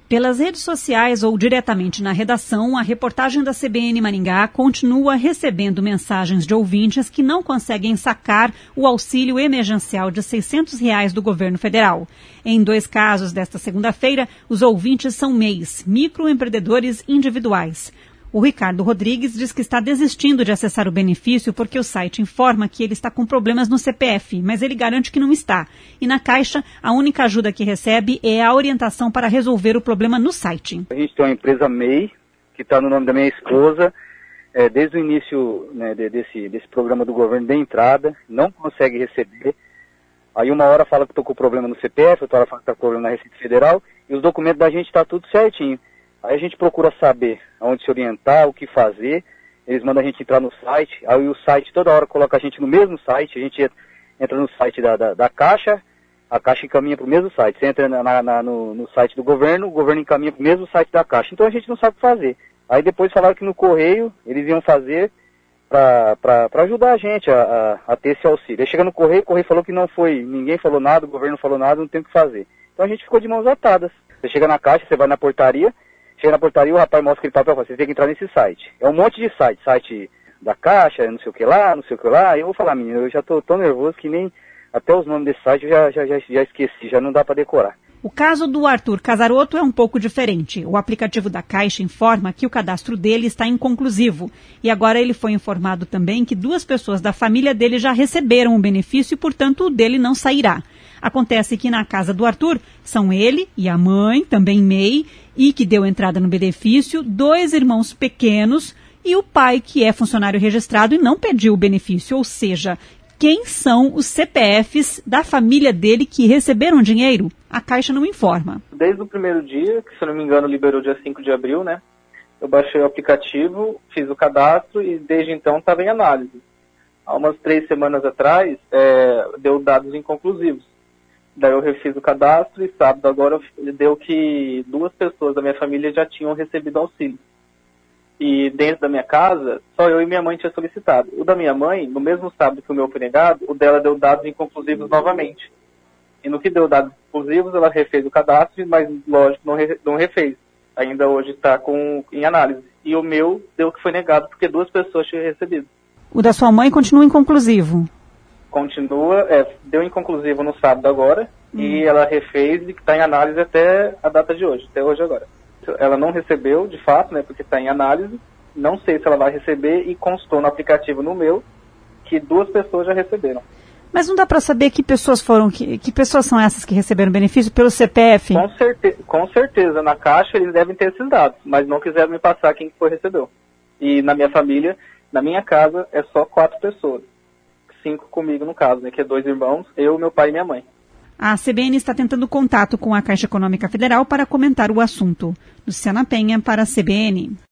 Pelas redes sociais ou diretamente na redação, a reportagem da CBN Maringá continua recebendo mensagens de ouvintes que não conseguem sacar o auxílio emergencial de R$ 600 do governo federal. Em 2 casos desta segunda-feira, os ouvintes são MEIs, microempreendedores individuais. O Ricardo Rodrigues diz que está desistindo de acessar o benefício porque o site informa que ele está com problemas no CPF, mas ele garante que não está. E na Caixa, a única ajuda que recebe é a orientação para resolver o problema no site. A gente tem uma empresa MEI, que está no nome da minha esposa, desde o início, né, desse programa do governo de entrada, não consegue receber. Aí uma hora fala que estou com problema no CPF, outra hora fala que está com problema na Receita Federal, e os documentos da gente estão tudo certinho. Aí a gente procura saber aonde se orientar, o que fazer, eles mandam a gente entrar no site, aí o site toda hora coloca a gente no mesmo site, a gente entra no site da Caixa, a Caixa encaminha para o mesmo site, você entra no site do governo, o governo encaminha para o mesmo site da Caixa, então a gente não sabe o que fazer. Aí depois falaram que no correio eles iam fazer para ajudar a gente a ter esse auxílio. Aí chega no correio, o correio falou que não foi, ninguém falou nada, o governo não falou nada, não tem o que fazer. Então a gente ficou de mãos atadas. Você chega na Caixa, você vai na portaria, chega na portaria, o rapaz mostra aquele papel, você tem que entrar nesse site. É um monte de site da Caixa, não sei o que lá, eu vou falar, menino, eu já tô tão nervoso que nem até os nomes desse site eu já esqueci, já não dá para decorar. O caso do Arthur Casarotto é um pouco diferente. O aplicativo da Caixa informa que o cadastro dele está inconclusivo. E agora ele foi informado também que 2 pessoas da família dele já receberam o benefício e, portanto, o dele não sairá. Acontece que na casa do Arthur são ele e a mãe, também MEI, e que deu entrada no benefício, 2 irmãos pequenos e o pai, que é funcionário registrado e não pediu o benefício. Ou seja, quem são os CPFs da família dele que receberam dinheiro? A Caixa não informa. Desde o primeiro dia, que se eu não me engano liberou dia 5 de abril, né? Eu baixei o aplicativo, fiz o cadastro e desde então estava em análise. Há umas 3 semanas atrás, deu dados inconclusivos. Daí eu refiz o cadastro e sábado agora deu que 2 pessoas da minha família já tinham recebido auxílio. E dentro da minha casa, só eu e minha mãe tinha solicitado. O da minha mãe, no mesmo sábado que o meu foi negado, o dela deu dados inconclusivos novamente. E no que deu dados inconclusivos, ela refez o cadastro, mas lógico, não refez. Ainda hoje está em análise. E o meu deu que foi negado porque 2 pessoas tinham recebido. O da sua mãe continua inconclusivo? Continua, deu inconclusivo no sábado agora, e ela refez e está em análise até a data de hoje, até hoje agora. Ela não recebeu, de fato, né, porque está em análise, não sei se ela vai receber, e constou no aplicativo no meu que 2 pessoas já receberam. Mas não dá para saber que pessoas foram, que pessoas são essas que receberam benefício pelo CPF? Com certeza, na Caixa eles devem ter esses dados, mas não quiseram me passar quem foi recebeu. E na minha família, na minha casa, é só 4 pessoas. 5 comigo no caso, né, que é 2 irmãos, eu, meu pai e minha mãe. A CBN está tentando contato com a Caixa Econômica Federal para comentar o assunto. Luciana Penha para a CBN.